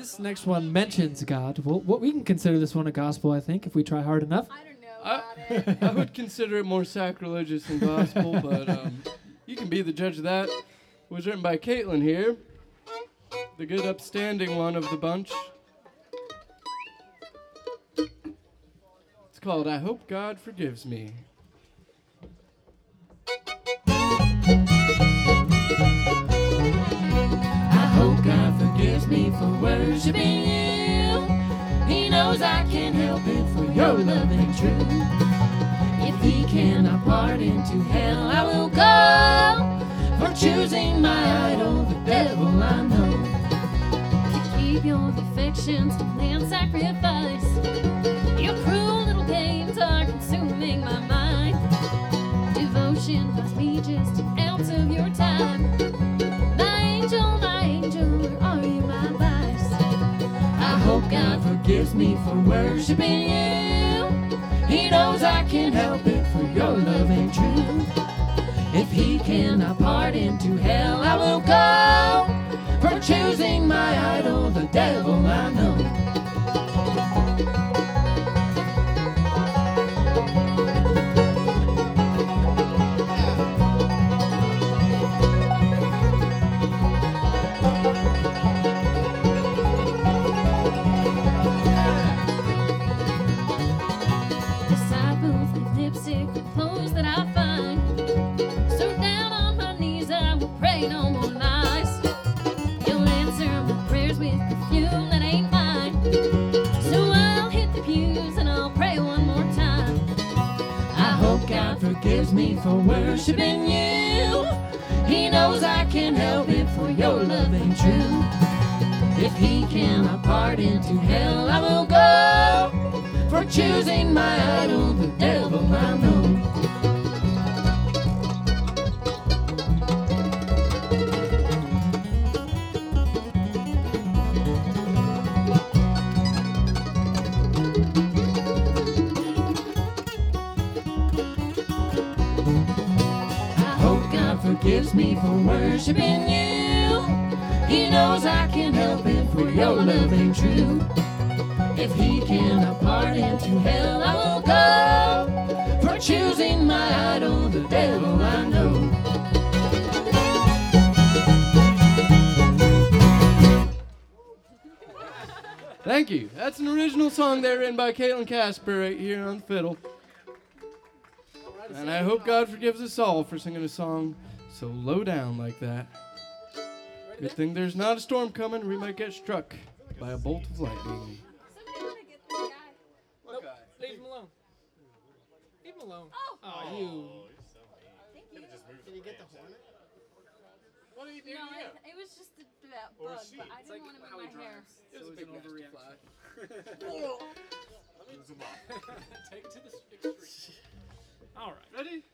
This next one mentions God. Well, what we can consider this one a gospel, I think, if we try hard enough. I don't know about it. I would consider it more sacrilegious than gospel, but you can be the judge of that. It was written by Caitlin here, the good upstanding one of the bunch. It's called I Hope God Forgives Me. I hope God forgives me for worshiping you. He knows I can't help it, for your love ain't true. If he cannot part into hell, I will go. For choosing my idol, the devil I know. To keep your affections to land sacrifice. Your cruel little games are consuming my mind. Devotion costs me just an ounce of your time. My angel, where are you, my vice? I hope God forgives me for worshiping you. He knows I can't help it, for your love ain't true. If he cannot part into hell, I will go. For choosing my idol, the devil I know. Disciples with lipstick and clothes that I find. So down on my knees I will pray no more lies. You'll answer my prayers with perfume that ain't mine. So I'll hit the pews and I'll pray one more time. I hope God forgives me for worshiping you. He knows I can't help it, for your love ain't true. If he cannot part into hell, I will go. For choosing my idol, the devil I know. I hope God forgives me for worshiping you. He knows I can't help it, for your love ain't true. If he cannot part into hell, I will go. For choosing my idol, the devil I know. Thank you. That's an original song there written by Caitlin Casper right here on the fiddle. And I hope God forgives us all for singing a song so low down like that. Good thing there's not a storm coming, or we might get struck by a bolt of lightning. Somebody want to get this guy. Nope. Leave him alone. Leave him alone. Oh. You. Thank you. Can you get the hornet? What are you doing No, here? it was just that bug, but I didn't want him in my hair. It was a big overreaction. Lose 'em all. Take it to the extreme. All right. Ready?